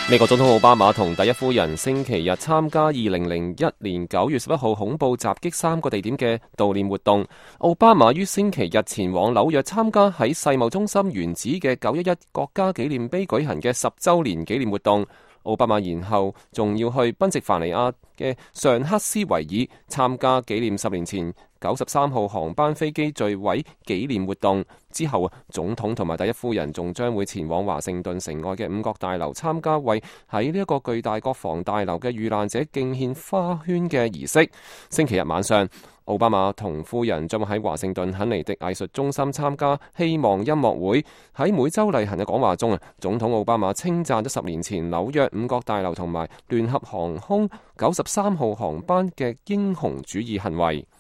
美國總統奧巴馬同第一夫人星期日參加2001年9月11號恐怖襲擊3個地點嘅悼念活動。奧巴馬於星期日前往紐約參加喺世貿中心原址嘅911國家紀念碑舉行嘅10週年紀念活動。奧巴馬然後仲要去賓夕凡尼亞嘅尚克斯維爾參加紀念10年前93號航班飛機墜毀紀念活動。之後總統同埋第一夫人仲將會前往華盛頓城外嘅五角大樓參加為喺呢一個巨大國防大樓嘅遇難者敬獻花圈嘅儀式。星期日晚上，奧巴馬同夫人將會喺華盛頓肯尼迪藝術中心參加希望音樂會。喺每週例行嘅講話中，總統奧巴馬稱讚咗10年前紐約五角大樓同埋聯合航空93號航班嘅英雄主義行為。